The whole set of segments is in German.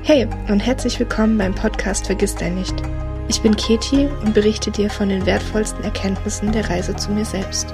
Hey und herzlich willkommen beim Podcast Vergiss dein nicht. Ich bin Keti und berichte dir von den wertvollsten Erkenntnissen der Reise zu mir selbst.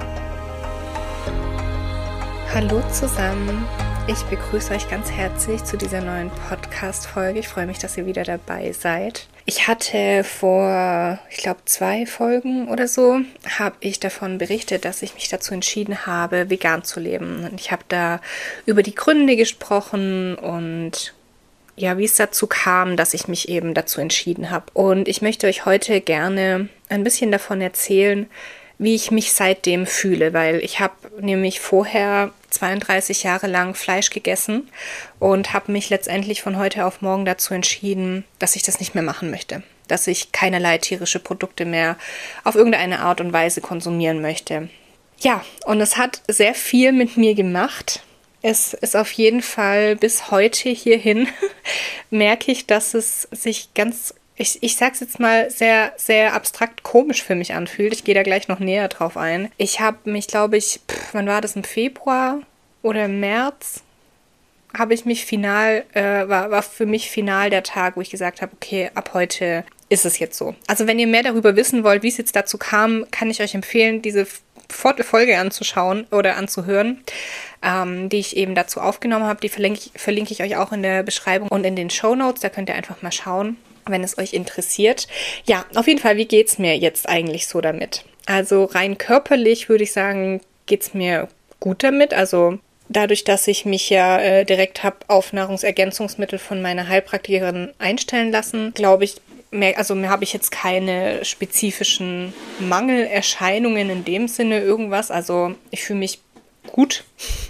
Hallo zusammen, ich begrüße euch ganz herzlich zu dieser neuen Podcast-Folge. Ich freue mich, dass ihr wieder dabei seid. Ich hatte vor, 2 Folgen oder so, habe ich davon berichtet, dass ich mich dazu entschieden habe, vegan zu leben. Und ich habe da über die Gründe gesprochen und ja, wie es dazu kam, dass ich mich eben dazu entschieden habe. Und ich möchte euch heute gerne ein bisschen davon erzählen, wie ich mich seitdem fühle, weil ich habe nämlich vorher 32 Jahre lang Fleisch gegessen und habe mich letztendlich von heute auf morgen dazu entschieden, dass ich das nicht mehr machen möchte, dass ich keinerlei tierische Produkte mehr auf irgendeine Art und Weise konsumieren möchte. Ja, und es hat sehr viel mit mir gemacht. Es ist auf jeden Fall bis heute hierhin, merke ich, dass es sich ganz, ich sage es jetzt mal, sehr, sehr abstrakt komisch für mich anfühlt. Ich gehe da gleich noch näher drauf ein. Ich habe mich, glaube ich, wann war das, im Februar oder im März, habe ich mich war für mich final der Tag, wo ich gesagt habe, okay, ab heute ist es jetzt so. Also wenn ihr mehr darüber wissen wollt, wie es jetzt dazu kam, kann ich euch empfehlen, diese Folge anzuschauen oder anzuhören, die ich eben dazu aufgenommen habe. Die verlinke ich euch auch in der Beschreibung und in den Shownotes. Da könnt ihr einfach mal schauen, wenn es euch interessiert. Ja, auf jeden Fall, wie geht's mir jetzt eigentlich so damit? Also rein körperlich würde ich sagen, geht's mir gut damit. Also dadurch, dass ich mich ja direkt habe auf Nahrungsergänzungsmittel von meiner Heilpraktikerin einstellen lassen, glaube ich, mir habe ich jetzt keine spezifischen Mangelerscheinungen in dem Sinne irgendwas. Also ich fühle mich gut,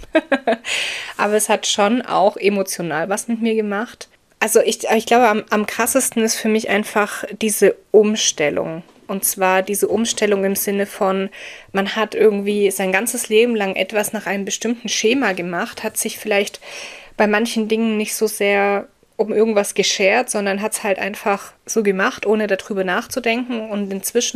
aber es hat schon auch emotional was mit mir gemacht. Also ich glaube, am krassesten ist für mich einfach diese Umstellung. Und zwar diese Umstellung im Sinne von, man hat irgendwie sein ganzes Leben lang etwas nach einem bestimmten Schema gemacht, hat sich vielleicht bei manchen Dingen nicht so sehr um irgendwas geschert, sondern hat es halt einfach so gemacht, ohne darüber nachzudenken. Und inzwischen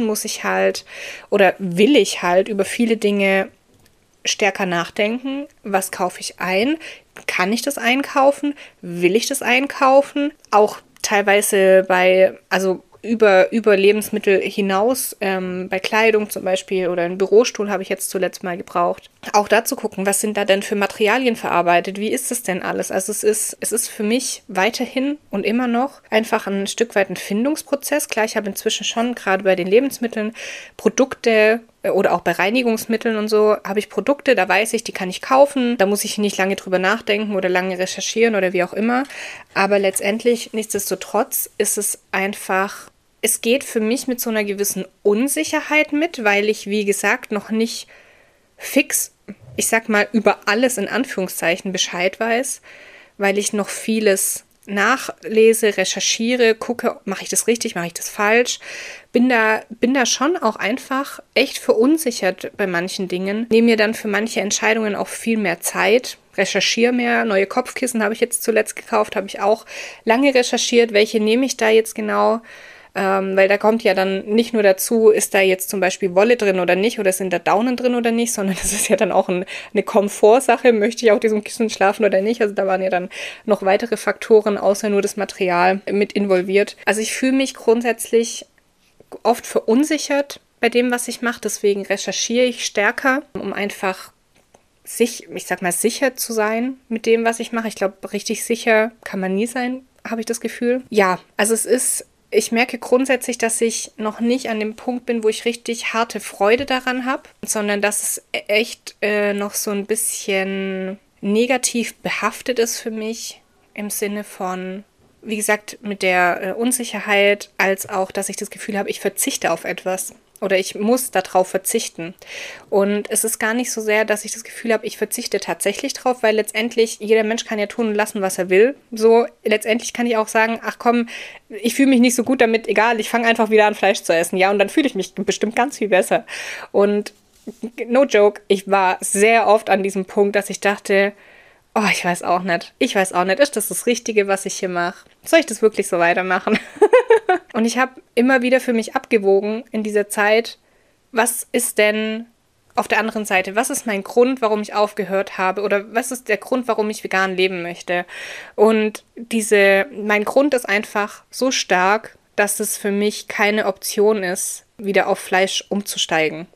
will ich halt über viele Dinge stärker nachdenken. Was kaufe ich ein? Kann ich das einkaufen? Will ich das einkaufen? Auch teilweise über Lebensmittel hinaus, bei Kleidung zum Beispiel oder einen Bürostuhl habe ich jetzt zuletzt mal gebraucht. Auch da zu gucken, was sind da denn für Materialien verarbeitet? Wie ist das denn alles? Also es ist für mich weiterhin und immer noch einfach ein Stück weit ein Findungsprozess. Klar, ich habe inzwischen schon gerade bei den Lebensmitteln Produkte oder auch bei Reinigungsmitteln und so habe ich Produkte, da weiß ich, die kann ich kaufen. Da muss ich nicht lange drüber nachdenken oder lange recherchieren oder wie auch immer. Aber letztendlich, nichtsdestotrotz, ist es einfach, es geht für mich mit so einer gewissen Unsicherheit mit, weil ich, wie gesagt, noch nicht fix, ich sag mal, über alles in Anführungszeichen Bescheid weiß, weil ich noch vieles nachlese, recherchiere, gucke, mache ich das richtig, mache ich das falsch. Bin da schon auch einfach echt verunsichert bei manchen Dingen. Nehme mir dann für manche Entscheidungen auch viel mehr Zeit, recherchiere mehr. Neue Kopfkissen habe ich jetzt zuletzt gekauft, habe ich auch lange recherchiert, welche nehme ich da jetzt genau. Weil da kommt ja dann nicht nur dazu, ist da jetzt zum Beispiel Wolle drin oder nicht oder sind da Daunen drin oder nicht, sondern das ist ja dann auch eine Komfortsache, möchte ich auf diesem Kissen schlafen oder nicht. Also da waren ja dann noch weitere Faktoren außer nur das Material mit involviert. Also ich fühle mich grundsätzlich oft verunsichert bei dem, was ich mache, deswegen recherchiere ich stärker, um einfach sicher zu sein mit dem, was ich mache. Ich glaube, richtig sicher kann man nie sein, habe ich das Gefühl. Ja, also ich merke grundsätzlich, dass ich noch nicht an dem Punkt bin, wo ich richtig harte Freude daran habe, sondern dass es echt noch so ein bisschen negativ behaftet ist für mich im Sinne von, wie gesagt, mit der Unsicherheit, als auch, dass ich das Gefühl habe, ich verzichte auf etwas. Oder ich muss darauf verzichten. Und es ist gar nicht so sehr, dass ich das Gefühl habe, ich verzichte tatsächlich drauf, weil letztendlich jeder Mensch kann ja tun und lassen, was er will. So, letztendlich kann ich auch sagen, ach komm, ich fühle mich nicht so gut damit, egal, ich fange einfach wieder an, Fleisch zu essen. Ja, und dann fühle ich mich bestimmt ganz viel besser. Und no joke, ich war sehr oft an diesem Punkt, dass ich dachte, oh, ich weiß auch nicht, ist das Richtige, was ich hier mache? Soll ich das wirklich so weitermachen? Und ich habe immer wieder für mich abgewogen in dieser Zeit, was ist denn auf der anderen Seite, was ist mein Grund, warum ich aufgehört habe oder was ist der Grund, warum ich vegan leben möchte? Und mein Grund ist einfach so stark, dass es für mich keine Option ist, wieder auf Fleisch umzusteigen.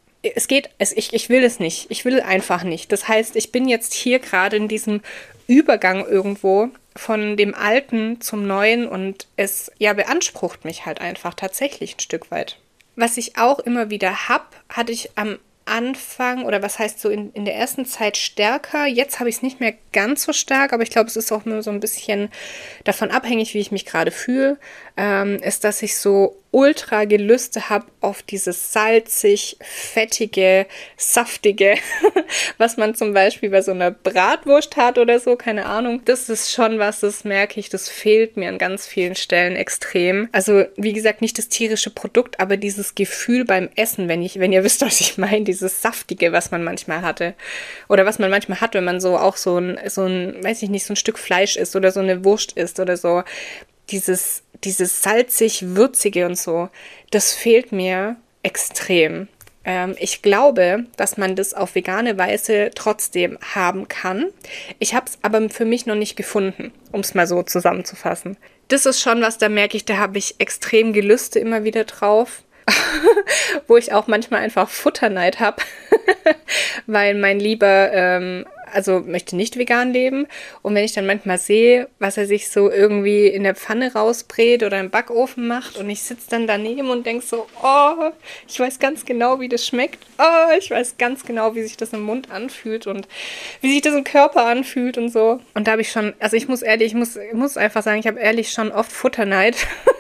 Ich will es nicht. Ich will einfach nicht. Das heißt, ich bin jetzt hier gerade in diesem Übergang irgendwo von dem Alten zum Neuen und es beansprucht mich halt einfach tatsächlich ein Stück weit. Was ich auch immer wieder hatte ich am Anfang, oder was heißt so in der ersten Zeit stärker. Jetzt habe ich es nicht mehr ganz so stark, aber ich glaube, es ist auch nur so ein bisschen davon abhängig, wie ich mich gerade fühle, ist, dass ich so ultra Gelüste habe auf dieses salzig, fettige, saftige, was man zum Beispiel bei so einer Bratwurst hat oder so, keine Ahnung. Das ist schon was, das merke ich, das fehlt mir an ganz vielen Stellen extrem. Also, wie gesagt, nicht das tierische Produkt, aber dieses Gefühl beim Essen, wenn ihr wisst, was ich meine, dieses Saftige, was man manchmal hatte. Oder was man manchmal hat, wenn man so auch so ein, weiß ich nicht, so ein Stück Fleisch isst oder so eine Wurst isst oder so. Dieses salzig-würzige und so, das fehlt mir extrem. Ich glaube, dass man das auf vegane Weise trotzdem haben kann. Ich habe es aber für mich noch nicht gefunden, um es mal so zusammenzufassen. Das ist schon was, da merke ich, da habe ich extrem Gelüste immer wieder drauf. Wo ich auch manchmal einfach Futterneid habe, weil mein Lieber möchte nicht vegan leben. Und wenn ich dann manchmal sehe, was er sich so irgendwie in der Pfanne rausbrät oder im Backofen macht und ich sitze dann daneben und denke so, oh, ich weiß ganz genau, wie das schmeckt. Oh, ich weiß ganz genau, wie sich das im Mund anfühlt und wie sich das im Körper anfühlt und so. Und da habe ich schon, also ich muss einfach sagen, ich habe ehrlich schon oft Futterneid.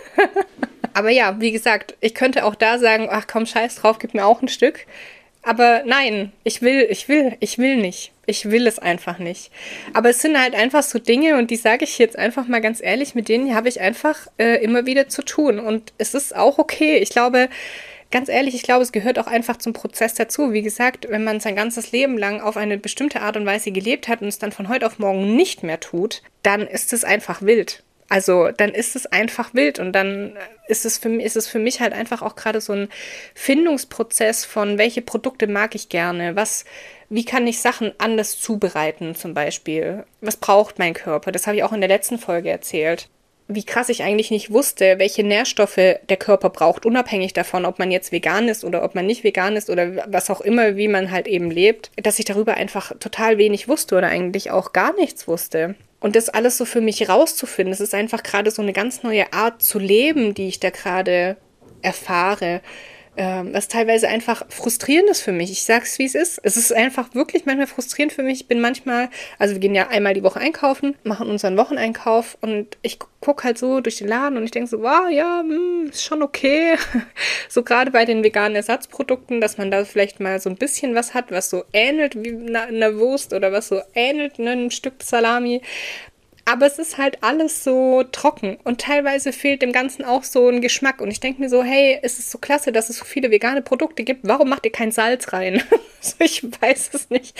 Aber ja, wie gesagt, ich könnte auch da sagen, ach komm, scheiß drauf, gib mir auch ein Stück. Aber nein, ich will nicht. Ich will es einfach nicht. Aber es sind halt einfach so Dinge und die sage ich jetzt einfach mal ganz ehrlich, mit denen habe ich einfach immer wieder zu tun. Und es ist auch okay. Ich glaube, ganz ehrlich, es gehört auch einfach zum Prozess dazu. Wie gesagt, wenn man sein ganzes Leben lang auf eine bestimmte Art und Weise gelebt hat und es dann von heute auf morgen nicht mehr tut, dann ist es einfach wild. Also dann ist es einfach wild und dann ist es für mich halt einfach auch gerade so ein Findungsprozess von, welche Produkte mag ich gerne, wie kann ich Sachen anders zubereiten zum Beispiel, was braucht mein Körper, das habe ich auch in der letzten Folge erzählt. Wie krass ich eigentlich nicht wusste, welche Nährstoffe der Körper braucht, unabhängig davon, ob man jetzt vegan ist oder ob man nicht vegan ist oder was auch immer, wie man halt eben lebt, dass ich darüber einfach total wenig wusste oder eigentlich auch gar nichts wusste. Und das alles so für mich rauszufinden, es ist einfach gerade so eine ganz neue Art zu leben, die ich da gerade erfahre, was teilweise einfach frustrierend ist für mich. Ich sag's, wie es ist. Es ist einfach wirklich manchmal frustrierend für mich. Ich bin manchmal, also wir gehen ja einmal die Woche einkaufen, machen unseren Wocheneinkauf und ich gucke halt so durch den Laden und ich denke so, wow, ja, ist schon okay. So gerade bei den veganen Ersatzprodukten, dass man da vielleicht mal so ein bisschen was hat, was so ähnelt wie eine Wurst oder was so ähnelt einem Stück Salami. Aber es ist halt alles so trocken und teilweise fehlt dem Ganzen auch so ein Geschmack. Und ich denke mir so, hey, es ist so klasse, dass es so viele vegane Produkte gibt. Warum macht ihr kein Salz rein? Ich weiß es nicht.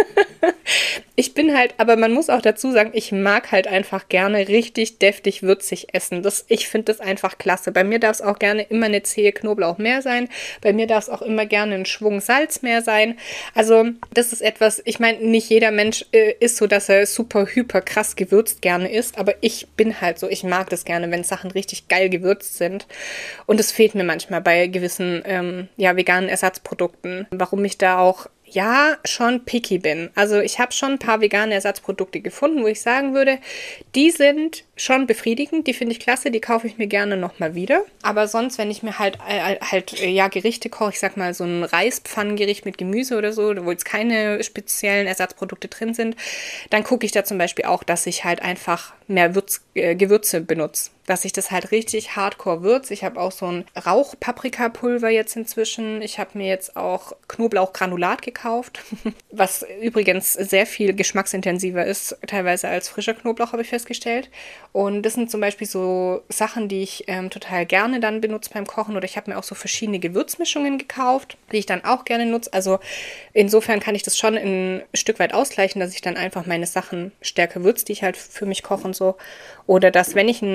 Ich bin halt, aber man muss auch dazu sagen, ich mag halt einfach gerne richtig deftig würzig essen. Ich finde das einfach klasse. Bei mir darf es auch gerne immer eine Zehe Knoblauch mehr sein. Bei mir darf es auch immer gerne ein Schwung Salz mehr sein. Also das ist etwas, ich meine, nicht jeder Mensch ist so, dass er super hyper krass gewürzt gerne isst, aber ich bin halt so, ich mag das gerne, wenn Sachen richtig geil gewürzt sind. Und es fehlt mir manchmal bei gewissen veganen Ersatzprodukten, warum ich da auch schon picky bin. Also ich habe schon ein paar vegane Ersatzprodukte gefunden, wo ich sagen würde, die sind schon befriedigend, die finde ich klasse, die kaufe ich mir gerne nochmal wieder. Aber sonst, wenn ich mir halt Gerichte koche, ich sag mal so ein Reispfannengericht mit Gemüse oder so, wo jetzt keine speziellen Ersatzprodukte drin sind, dann gucke ich da zum Beispiel auch, dass ich halt einfach mehr Gewürze benutze. Dass ich das halt richtig hardcore würze. Ich habe auch so ein Rauchpaprikapulver jetzt inzwischen. Ich habe mir jetzt auch Knoblauchgranulat gekauft, was übrigens sehr viel geschmacksintensiver ist, teilweise als frischer Knoblauch, habe ich festgestellt. Und das sind zum Beispiel so Sachen, die ich total gerne dann benutze beim Kochen. Oder ich habe mir auch so verschiedene Gewürzmischungen gekauft, die ich dann auch gerne nutze. Also insofern kann ich das schon ein Stück weit ausgleichen, dass ich dann einfach meine Sachen stärker würze, die ich halt für mich koche und so. Oder dass, wenn ich ein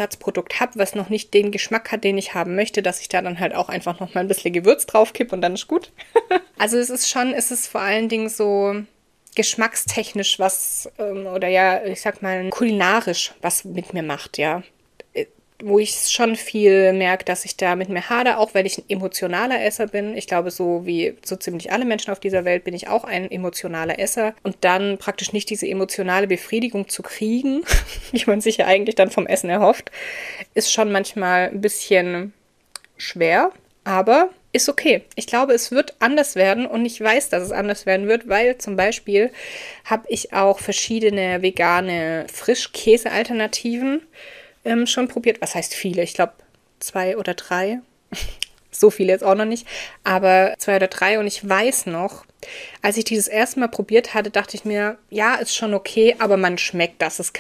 Ersatzprodukt habe, was noch nicht den Geschmack hat, den ich haben möchte, dass ich da dann halt auch einfach noch mal ein bisschen Gewürz drauf kippe und dann ist gut. Also es ist vor allen Dingen so geschmackstechnisch was, oder ja, ich sag mal kulinarisch was mit mir macht, ja. Wo ich schon viel merke, dass ich da mit mir hadere, auch weil ich ein emotionaler Esser bin. Ich glaube, so wie so ziemlich alle Menschen auf dieser Welt bin ich auch ein emotionaler Esser. Und dann praktisch nicht diese emotionale Befriedigung zu kriegen, wie man sich ja eigentlich dann vom Essen erhofft, ist schon manchmal ein bisschen schwer, aber ist okay. Ich glaube, es wird anders werden und ich weiß, dass es anders werden wird, weil zum Beispiel habe ich auch verschiedene vegane Frischkäse-Alternativen schon probiert. Was heißt viele? Ich glaube 2 oder 3. So viele jetzt auch noch nicht. Aber 2 oder 3. Und ich weiß noch, als ich dieses erste Mal probiert hatte, dachte ich mir, ja, ist schon okay, aber man schmeckt, dass es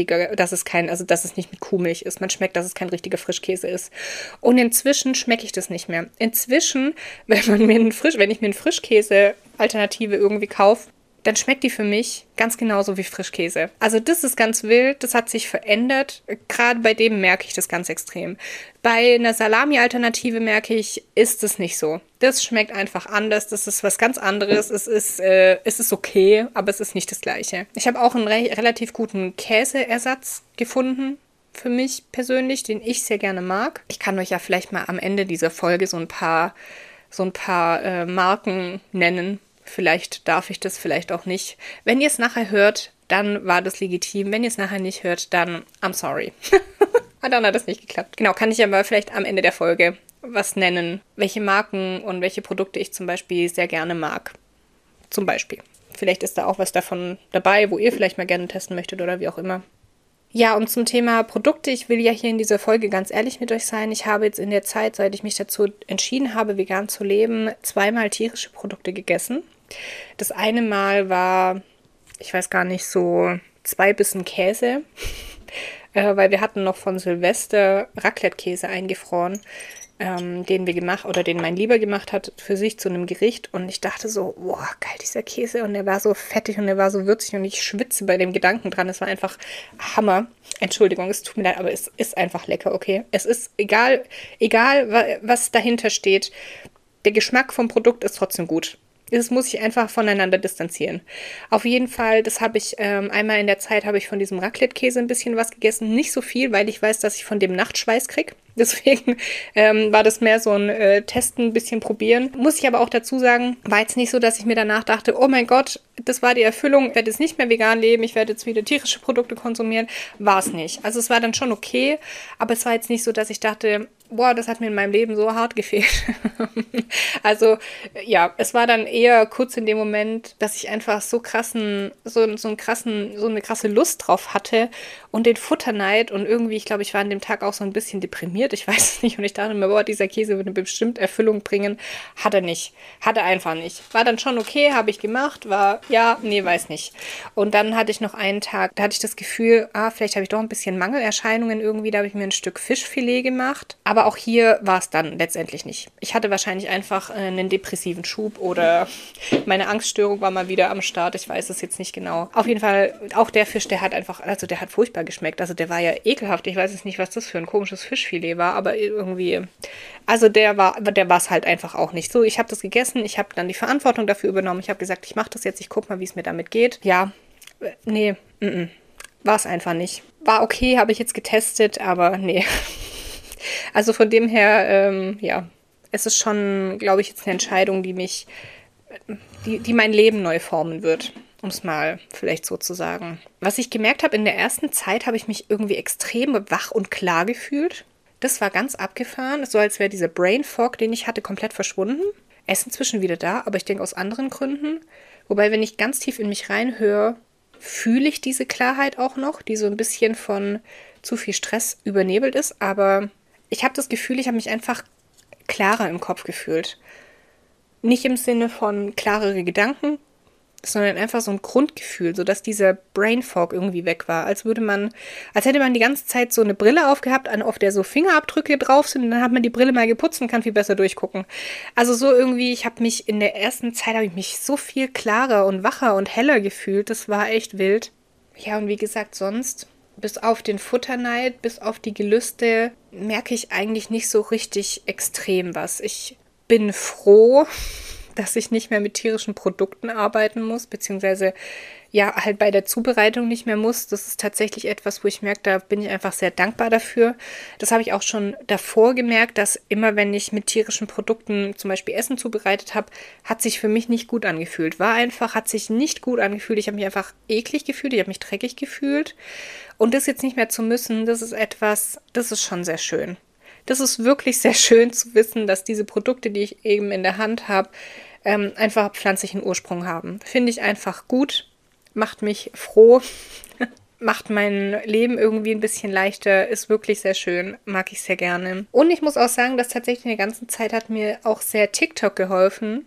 dass es nicht mit Kuhmilch ist. Man schmeckt, dass es kein richtiger Frischkäse ist. Und inzwischen schmecke ich das nicht mehr. Inzwischen, wenn ich mir eine Frischkäse-Alternative irgendwie kaufe, dann schmeckt die für mich ganz genauso wie Frischkäse. Also das ist ganz wild, das hat sich verändert. Gerade bei dem merke ich das ganz extrem. Bei einer Salami-Alternative merke ich, ist es nicht so. Das schmeckt einfach anders, das ist was ganz anderes. Es ist okay, aber es ist nicht das Gleiche. Ich habe auch einen relativ guten Käseersatz gefunden für mich persönlich, den ich sehr gerne mag. Ich kann euch ja vielleicht mal am Ende dieser Folge so ein paar Marken nennen. Vielleicht darf ich das, vielleicht auch nicht. Wenn ihr es nachher hört, dann war das legitim. Wenn ihr es nachher nicht hört, dann I'm sorry. Dann hat das nicht geklappt. Genau, kann ich aber vielleicht am Ende der Folge was nennen, welche Marken und welche Produkte ich zum Beispiel sehr gerne mag. Zum Beispiel. Vielleicht ist da auch was davon dabei, wo ihr vielleicht mal gerne testen möchtet oder wie auch immer. Ja, und zum Thema Produkte, ich will ja hier in dieser Folge ganz ehrlich mit euch sein. Ich habe jetzt in der Zeit, seit ich mich dazu entschieden habe, vegan zu leben, 2-mal tierische Produkte gegessen. Das eine Mal war, ich weiß gar nicht, so 2 Bissen Käse, weil wir hatten noch von Silvester Raclette-Käse eingefroren, den mein Lieber gemacht hat für sich zu einem Gericht. Und ich dachte so, boah, geil, dieser Käse. Und der war so fettig und der war so würzig und ich schwitze bei dem Gedanken dran. Es war einfach Hammer. Entschuldigung, es tut mir leid, aber es ist einfach lecker, okay? Es ist egal, was dahinter steht. Der Geschmack vom Produkt ist trotzdem gut. Das muss ich einfach voneinander distanzieren. Auf jeden Fall, das habe ich einmal in der Zeit, habe ich von diesem Raclette-Käse ein bisschen was gegessen. Nicht so viel, weil ich weiß, dass ich von dem Nachtschweiß kriege. Deswegen war das mehr so ein Testen, ein bisschen probieren. Muss ich aber auch dazu sagen, war jetzt nicht so, dass ich mir danach dachte, oh mein Gott, das war die Erfüllung, ich werde jetzt nicht mehr vegan leben, ich werde jetzt wieder tierische Produkte konsumieren. War es nicht. Also es war dann schon okay, aber es war jetzt nicht so, dass ich dachte, boah, das hat mir in meinem Leben so hart gefehlt. Also ja, es war dann eher kurz in dem Moment, dass ich einfach so eine krasse Lust drauf hatte und den Futterneid und irgendwie, ich glaube, ich war an dem Tag auch so ein bisschen deprimiert, ich weiß es nicht und ich dachte mir, boah, dieser Käse würde bestimmt Erfüllung bringen. Hat er nicht. Hat er einfach nicht. War dann schon okay, habe ich gemacht, weiß nicht. Und dann hatte ich noch einen Tag, da hatte ich das Gefühl, vielleicht habe ich doch ein bisschen Mangelerscheinungen irgendwie, da habe ich mir ein Stück Fischfilet gemacht, aber auch hier war es dann letztendlich nicht. Ich hatte wahrscheinlich einfach einen depressiven Schub oder meine Angststörung war mal wieder am Start. Ich weiß es jetzt nicht genau. Auf jeden Fall, auch der Fisch, der hat furchtbar geschmeckt. Also der war ja ekelhaft. Ich weiß jetzt nicht, was das für ein komisches Fischfilet war, aber irgendwie, also der war es halt einfach auch nicht so. Ich habe das gegessen, ich habe dann die Verantwortung dafür übernommen. Ich habe gesagt, ich mache das jetzt, ich gucke mal, wie es mir damit geht. Ja, nee, war es einfach nicht. War okay, habe ich jetzt getestet, aber nee. Also von dem her, es ist schon, glaube ich, jetzt eine Entscheidung, die mein Leben neu formen wird, um es mal vielleicht so zu sagen. Was ich gemerkt habe, in der ersten Zeit habe ich mich irgendwie extrem wach und klar gefühlt. Das war ganz abgefahren, so als wäre dieser Brain Fog, den ich hatte, komplett verschwunden. Er ist inzwischen wieder da, aber ich denke aus anderen Gründen. Wobei, wenn ich ganz tief in mich reinhöre, fühle ich diese Klarheit auch noch, die so ein bisschen von zu viel Stress übernebelt ist, aber ich habe das Gefühl, ich habe mich einfach klarer im Kopf gefühlt. Nicht im Sinne von klarere Gedanken, sondern einfach so ein Grundgefühl, sodass dieser Brain Fog irgendwie weg war. Als hätte man die ganze Zeit so eine Brille aufgehabt, auf der so Fingerabdrücke drauf sind und dann hat man die Brille mal geputzt und kann viel besser durchgucken. Also so irgendwie, in der ersten Zeit habe ich mich so viel klarer und wacher und heller gefühlt. Das war echt wild. Ja, und wie gesagt, sonst bis auf den Futterneid, bis auf die Gelüste, merke ich eigentlich nicht so richtig extrem was. Ich bin froh, dass ich nicht mehr mit tierischen Produkten arbeiten muss, beziehungsweise ja, halt bei der Zubereitung nicht mehr muss. Das ist tatsächlich etwas, wo ich merke, da bin ich einfach sehr dankbar dafür. Das habe ich auch schon davor gemerkt, dass immer, wenn ich mit tierischen Produkten zum Beispiel Essen zubereitet habe, hat sich für mich nicht gut angefühlt. Hat sich nicht gut angefühlt. Ich habe mich einfach eklig gefühlt, ich habe mich dreckig gefühlt. Und das jetzt nicht mehr zu müssen, das ist schon sehr schön. Das ist wirklich sehr schön zu wissen, dass diese Produkte, die ich eben in der Hand habe, einfach pflanzlichen Ursprung haben. Finde ich einfach gut. Macht mich froh, macht mein Leben irgendwie ein bisschen leichter, ist wirklich sehr schön, mag ich sehr gerne. Und ich muss auch sagen, dass tatsächlich in der ganzen Zeit hat mir auch sehr TikTok geholfen,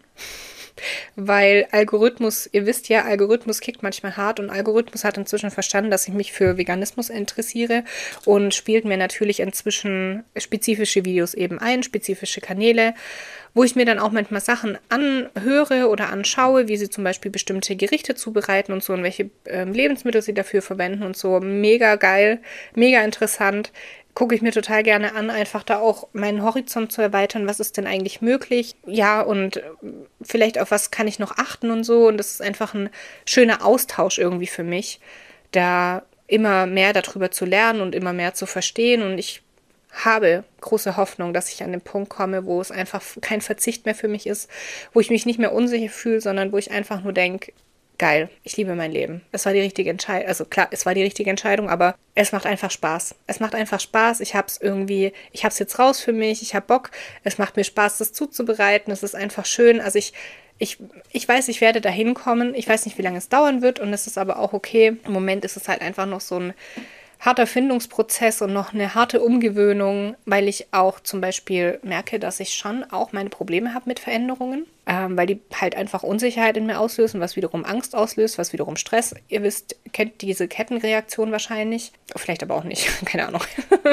weil Algorithmus, ihr wisst ja, Algorithmus kickt manchmal hart und Algorithmus hat inzwischen verstanden, dass ich mich für Veganismus interessiere und spielt mir natürlich inzwischen spezifische Videos eben ein, spezifische Kanäle, wo ich mir dann auch manchmal Sachen anhöre oder anschaue, wie sie zum Beispiel bestimmte Gerichte zubereiten und so und welche Lebensmittel sie dafür verwenden und so. Mega geil, mega interessant. Gucke ich mir total gerne an, einfach da auch meinen Horizont zu erweitern. Was ist denn eigentlich möglich? Ja, und vielleicht auf was kann ich noch achten und so. Und das ist einfach ein schöner Austausch irgendwie für mich, da immer mehr darüber zu lernen und immer mehr zu verstehen. Und ich habe große Hoffnung, dass ich an den Punkt komme, wo es einfach kein Verzicht mehr für mich ist, wo ich mich nicht mehr unsicher fühle, sondern wo ich einfach nur denke, geil, ich liebe mein Leben. Es war die richtige Entscheidung, also klar, es war die richtige Entscheidung, aber es macht einfach Spaß. Es macht einfach Spaß, ich hab's jetzt raus für mich, ich hab Bock, es macht mir Spaß, das zuzubereiten, es ist einfach schön, also ich weiß, ich werde da hinkommen, ich weiß nicht, wie lange es dauern wird und es ist aber auch okay. Im Moment ist es halt einfach noch so ein harter Findungsprozess und noch eine harte Umgewöhnung, weil ich auch zum Beispiel merke, dass ich schon auch meine Probleme habe mit Veränderungen, weil die halt einfach Unsicherheit in mir auslösen, was wiederum Angst auslöst, was wiederum Stress. Ihr wisst, kennt diese Kettenreaktion wahrscheinlich, vielleicht aber auch nicht, keine Ahnung.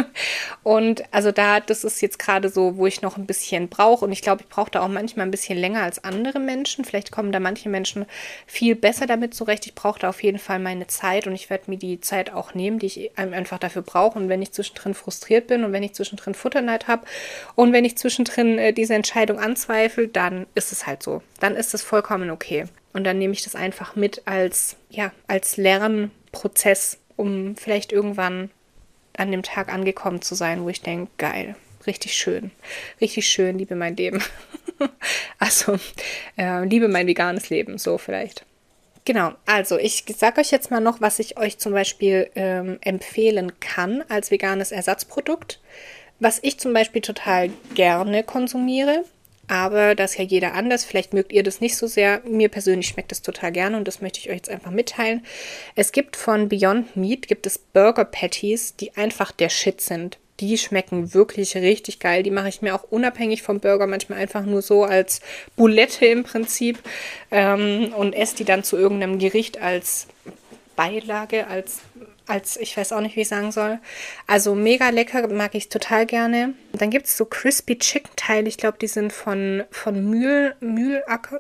Und also das ist jetzt gerade so, wo ich noch ein bisschen brauche und ich glaube, ich brauche da auch manchmal ein bisschen länger als andere Menschen. Vielleicht kommen da manche Menschen viel besser damit zurecht. Ich brauche da auf jeden Fall meine Zeit und ich werde mir die Zeit auch nehmen, die ich einfach dafür brauche. Und wenn ich zwischendrin frustriert bin und wenn ich zwischendrin Futterneid habe und wenn ich zwischendrin diese Entscheidung anzweifle, dann ist es halt so. Dann ist es vollkommen okay. Und dann nehme ich das einfach mit als Lernprozess, um vielleicht irgendwann an dem Tag angekommen zu sein, wo ich denke, geil, richtig schön, liebe mein Leben. Also, liebe mein veganes Leben, so vielleicht. Genau, also ich sage euch jetzt mal noch, was ich euch zum Beispiel empfehlen kann als veganes Ersatzprodukt, was ich zum Beispiel total gerne konsumiere, aber das ist ja jeder anders, vielleicht mögt ihr das nicht so sehr, mir persönlich schmeckt das total gerne und das möchte ich euch jetzt einfach mitteilen. Es gibt von Beyond Meat, gibt es Burger Patties, die einfach der Shit sind. Die schmecken wirklich richtig geil. Die mache ich mir auch unabhängig vom Burger manchmal einfach nur so als Boulette im Prinzip und esse die dann zu irgendeinem Gericht als Beilage, als ich weiß auch nicht, wie ich sagen soll. Also mega lecker, mag ich total gerne. Dann gibt es so Crispy Chicken Teile. Ich glaube, die sind von Mühlenacker,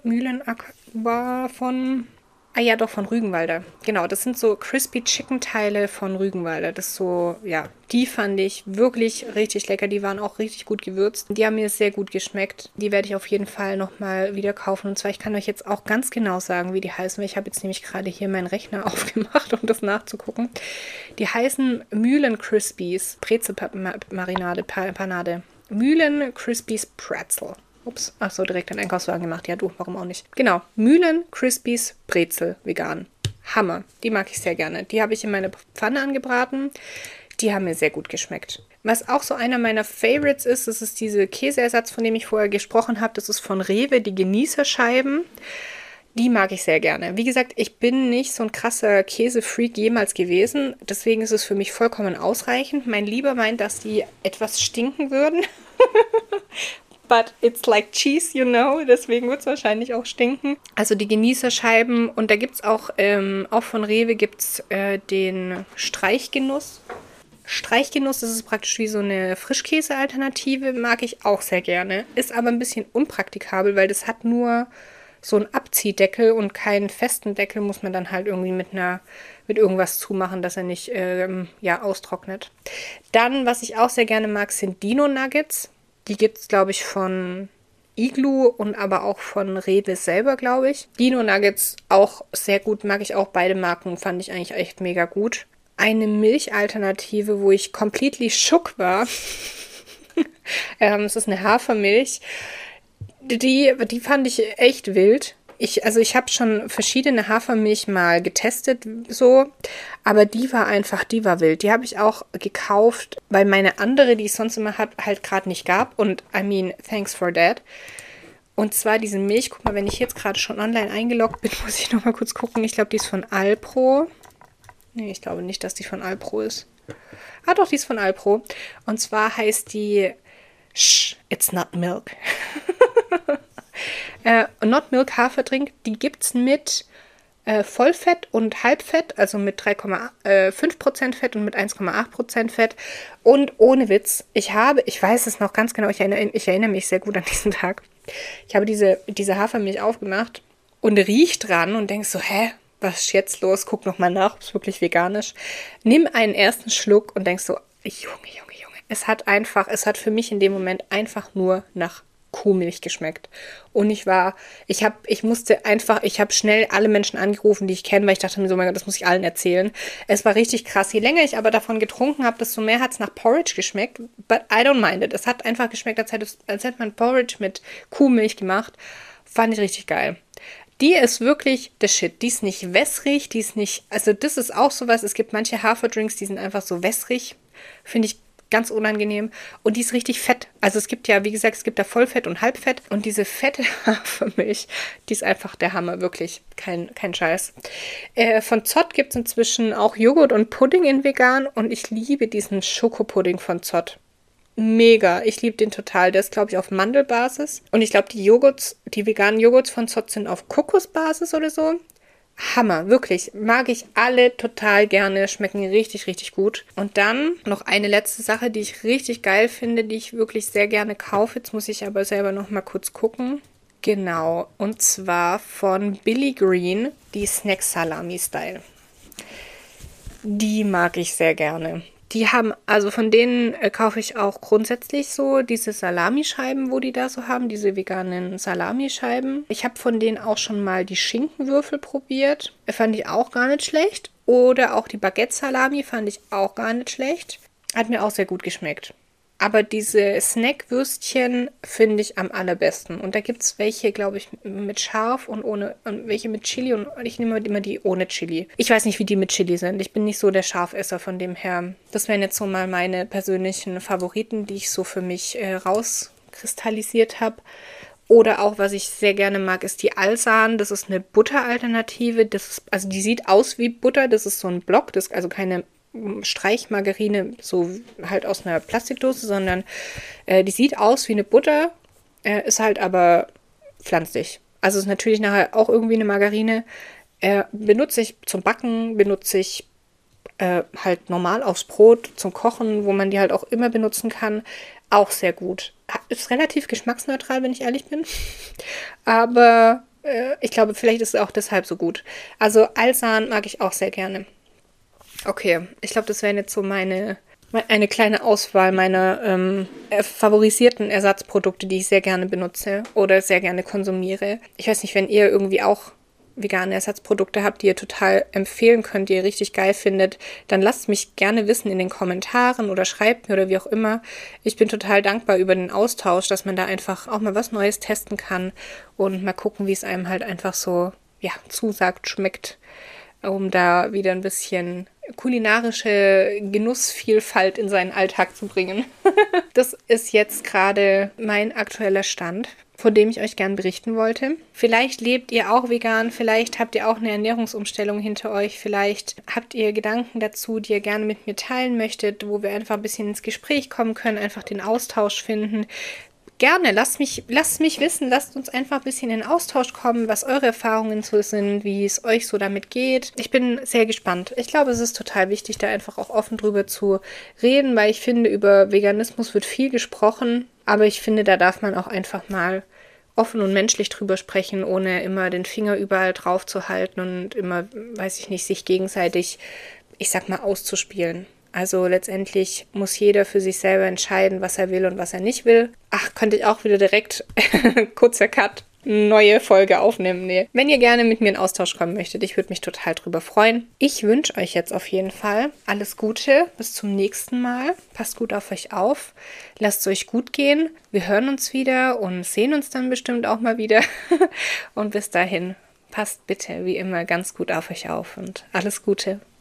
von Rügenwalder. Genau, das sind so Crispy Chicken Teile von Rügenwalder. Das ist so, ja, die fand ich wirklich richtig lecker. Die waren auch richtig gut gewürzt. Die haben mir sehr gut geschmeckt. Die werde ich auf jeden Fall nochmal wieder kaufen. Und zwar, ich kann euch jetzt auch ganz genau sagen, wie die heißen. Weil ich habe jetzt nämlich gerade hier meinen Rechner aufgemacht, um das nachzugucken. Die heißen Mühlen Crispies Brezelmarinade, Panade. Mühlen Crispies Pretzel. Ups, ach so, direkt einen Einkaufswagen gemacht. Ja, du, warum auch nicht? Genau, Mühlen Crispies Brezel vegan. Hammer, die mag ich sehr gerne. Die habe ich in meine Pfanne angebraten. Die haben mir sehr gut geschmeckt. Was auch so einer meiner Favorites ist, das ist diese Käseersatz, von dem ich vorher gesprochen habe. Das ist von Rewe, die Genießerscheiben. Die mag ich sehr gerne. Wie gesagt, ich bin nicht so ein krasser Käsefreak jemals gewesen. Deswegen ist es für mich vollkommen ausreichend. Mein Lieber meint, dass die etwas stinken würden. But it's like cheese, you know. Deswegen wird es wahrscheinlich auch stinken. Also die Genießerscheiben. Und da gibt es auch von Rewe gibt es den Streichgenuss. Streichgenuss, das ist praktisch wie so eine Frischkäse-Alternative. Mag ich auch sehr gerne. Ist aber ein bisschen unpraktikabel, weil das hat nur so einen Abziehdeckel und keinen festen Deckel. Muss man dann halt irgendwie mit einer mit irgendwas zumachen, dass er nicht austrocknet. Dann, was ich auch sehr gerne mag, sind Dino-Nuggets. Die gibt es, glaube ich, von Iglu und aber auch von Rewe selber, glaube ich. Dino-Nuggets auch sehr gut, mag ich auch. Beide Marken fand ich eigentlich echt mega gut. Eine Milchalternative, wo ich completely shook war. Es ist eine Hafermilch. Die fand ich echt wild. Ich habe schon verschiedene Hafermilch mal getestet, so, aber die war wild. Die habe ich auch gekauft, weil meine andere, die ich sonst immer halt gerade nicht gab. Und thanks for that. Und zwar diese Milch, guck mal, wenn ich jetzt gerade schon online eingeloggt bin, muss ich noch mal kurz gucken. Ich glaube, die ist von Alpro. Nee, ich glaube nicht, dass die von Alpro ist. Ah doch, die ist von Alpro. Und zwar heißt die It's Not Milk. Not Milk Haferdrink, die gibt es mit Vollfett und Halbfett, also mit 3,5% Fett und mit 1,8% Fett. Und ohne Witz, ich weiß es noch ganz genau, ich erinnere mich sehr gut an diesen Tag. Ich habe diese Hafermilch aufgemacht und riech dran und denk so, was ist jetzt los? Guck nochmal nach, ob es wirklich veganisch. Nimm einen ersten Schluck und denkst so, Junge. Es hat für mich in dem Moment einfach nur nach Kuhmilch geschmeckt. Und ich habe schnell alle Menschen angerufen, die ich kenne, weil ich dachte mir so, mein Gott, das muss ich allen erzählen. Es war richtig krass. Je länger ich aber davon getrunken habe, desto mehr hat es nach Porridge geschmeckt. But I don't mind it. Es hat einfach geschmeckt, als hätte man Porridge mit Kuhmilch gemacht. Fand ich richtig geil. Die ist wirklich the shit. Die ist nicht wässrig, das ist auch sowas. Es gibt manche Haferdrinks, die sind einfach so wässrig. Finde ich ganz unangenehm. Und die ist richtig fett. Also es gibt ja, wie gesagt, es gibt da Vollfett und Halbfett. Und diese fette Hafermilch, die ist einfach der Hammer, wirklich. Kein Scheiß. Von Zott gibt es inzwischen auch Joghurt und Pudding in vegan. Und ich liebe diesen Schokopudding von Zott. Mega. Ich liebe den total. Der ist, glaube ich, auf Mandelbasis. Und ich glaube, die veganen Joghurts von Zott sind auf Kokosbasis oder so. Hammer, wirklich. Mag ich alle total gerne. Schmecken richtig, richtig gut. Und dann noch eine letzte Sache, die ich richtig geil finde, die ich wirklich sehr gerne kaufe. Jetzt muss ich aber selber noch mal kurz gucken. Genau. Und zwar von Billy Green, die Snack Salami Style. Die mag ich sehr gerne. Die haben, also von denen kaufe ich auch grundsätzlich so diese Salamischeiben, wo die da so haben, diese veganen Salamischeiben. Ich habe von denen auch schon mal die Schinkenwürfel probiert. Fand ich auch gar nicht schlecht. Oder auch die Baguette-Salami fand ich auch gar nicht schlecht. Hat mir auch sehr gut geschmeckt. Aber diese Snackwürstchen finde ich am allerbesten. Und da gibt es welche, glaube ich, mit scharf und ohne, und welche mit Chili. Und ich nehme immer die ohne Chili. Ich weiß nicht, wie die mit Chili sind. Ich bin nicht so der Scharfesser von dem her. Das wären jetzt so mal meine persönlichen Favoriten, die ich so für mich rauskristallisiert habe. Oder auch, was ich sehr gerne mag, ist die Alsan. Das ist eine Butteralternative. Also die sieht aus wie Butter. Das ist so ein Block. Das ist also keine Streichmargarine, so halt aus einer Plastikdose, sondern die sieht aus wie eine Butter, ist halt aber pflanzlich. Also ist natürlich nachher auch irgendwie eine Margarine. Benutze ich zum Backen, benutze ich halt normal aufs Brot, zum Kochen, wo man die halt auch immer benutzen kann. Auch sehr gut. Ist relativ geschmacksneutral, wenn ich ehrlich bin. Aber ich glaube, vielleicht ist es auch deshalb so gut. Also Alsan mag ich auch sehr gerne. Okay, ich glaube, das wären jetzt so eine kleine Auswahl meiner favorisierten Ersatzprodukte, die ich sehr gerne benutze oder sehr gerne konsumiere. Ich weiß nicht, wenn ihr irgendwie auch vegane Ersatzprodukte habt, die ihr total empfehlen könnt, die ihr richtig geil findet, dann lasst mich gerne wissen in den Kommentaren oder schreibt mir oder wie auch immer. Ich bin total dankbar über den Austausch, dass man da einfach auch mal was Neues testen kann und mal gucken, wie es einem halt einfach so zusagt, schmeckt, um da wieder ein bisschen kulinarische Genussvielfalt in seinen Alltag zu bringen. Das ist jetzt gerade mein aktueller Stand, von dem ich euch gern berichten wollte. Vielleicht lebt ihr auch vegan, vielleicht habt ihr auch eine Ernährungsumstellung hinter euch, vielleicht habt ihr Gedanken dazu, die ihr gerne mit mir teilen möchtet, wo wir einfach ein bisschen ins Gespräch kommen können, einfach den Austausch finden. Gerne, lasst mich wissen, lasst uns einfach ein bisschen in den Austausch kommen, was eure Erfahrungen so sind, wie es euch so damit geht. Ich bin sehr gespannt. Ich glaube, es ist total wichtig, da einfach auch offen drüber zu reden, weil ich finde, über Veganismus wird viel gesprochen, aber ich finde, da darf man auch einfach mal offen und menschlich drüber sprechen, ohne immer den Finger überall drauf zu halten und immer, weiß ich nicht, sich gegenseitig, ich sag mal, auszuspielen. Also letztendlich muss jeder für sich selber entscheiden, was er will und was er nicht will. Ach, könnte ich auch wieder direkt, kurzer Cut, neue Folge aufnehmen. Nee. Wenn ihr gerne mit mir in Austausch kommen möchtet, ich würde mich total drüber freuen. Ich wünsche euch jetzt auf jeden Fall alles Gute. Bis zum nächsten Mal. Passt gut auf euch auf. Lasst es euch gut gehen. Wir hören uns wieder und sehen uns dann bestimmt auch mal wieder. Und bis dahin, passt bitte wie immer ganz gut auf euch auf und alles Gute.